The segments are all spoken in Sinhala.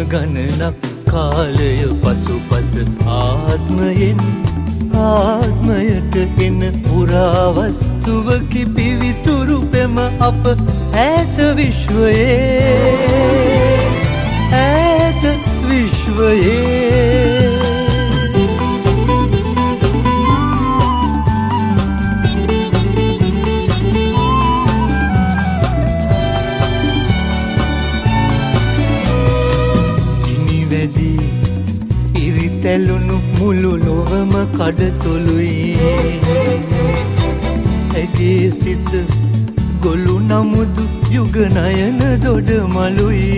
ගණනක් කාලය පසුපස ආත්මයෙන් ආත්මයට එන පුරාවස්තුවකි පිවිතුරු පෙම අප ඈත විශ්වයේ ඉරිතැලුණු මුළු ලොවම කඩතොළුයි ඇගේ සිත ගොළු නමුදු යුගනයන දොඩමළුයි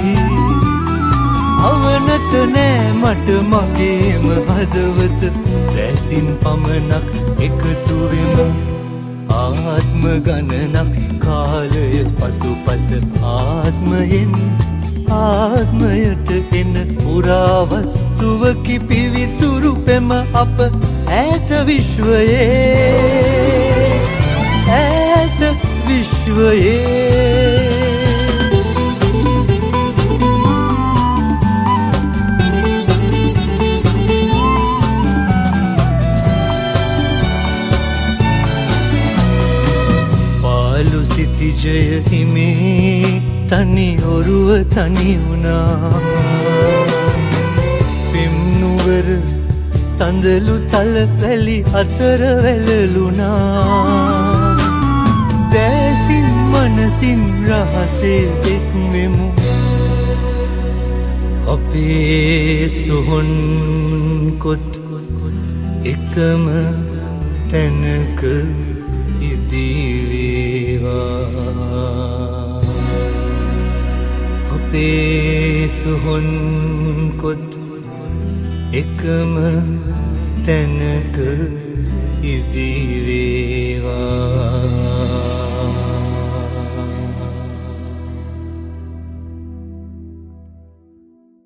අවනත නෑ මට මගේම හදවත දැසින් පමණක් එකතුවෙමු ආත්ම ගණනක් කාලය පසුපස ආත්මයෙන් ආත්මයට එන පුරාවස්තුවකි පිවිතුරු පෙම අප ඈත විශ්වයේ පාලු සිතිජය හිමේ තනි ඔරුව තනි වුණා පෙම්නුවර සඳලු තල වැලි අතර වැළලුණා දැසින් මනසින් රහසේ එක්වෙමු අපේ සොහොන් කොත් එකම තැනක ඉදිවේවා අපේ සොහොන් කොත් එකම තැනක ඉදිවේවා